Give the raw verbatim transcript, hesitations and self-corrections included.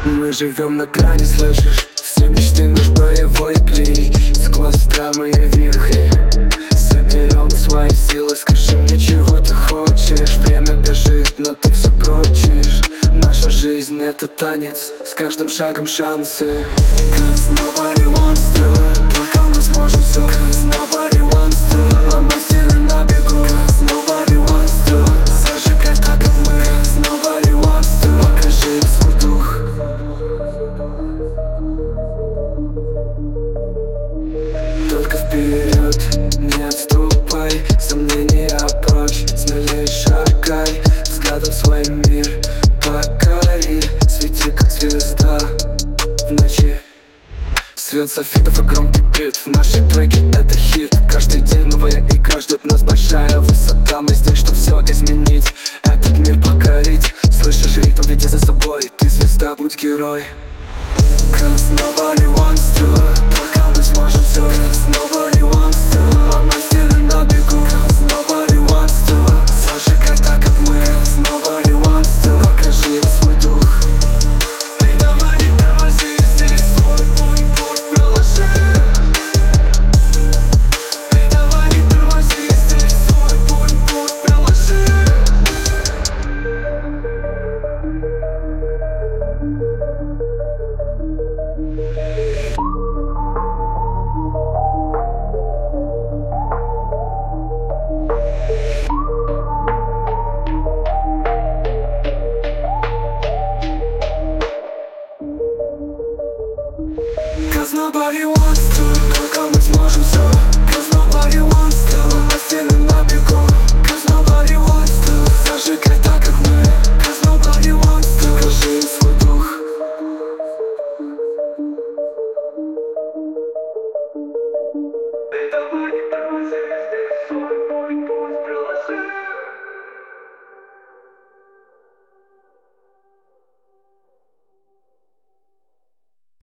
Мы живем на грани, слышишь? Все мечты наш боевой клей. Сквозь травмы и вихри соберем свои силы. Скажи мне, чего ты хочешь. Время бежит, но ты все прочишь. Наша жизнь — это танец, с каждым шагом шансы. Cause nobody wants to, только мы сможем все. Cause nobody wants to, а мы сильны на бегу. Cause nobody wants to, зажигать так, как мы. Cause nobody wants to, покажи свой дух. Только вперед, не отступай, сомнения прочь, смелее шагай. Взглядом свой мир покори, свети как звезда в ночи. Свет софитов и громкий бит, в наши треки это хит. Каждый день новая игра, ждет нас большая высота. Мы здесь, чтоб все изменить, этот мир покорить. Слышишь ритм, веди за собой, ты звезда, будь герой. Cause nobody wants to, только мы сможем все. Cause nobody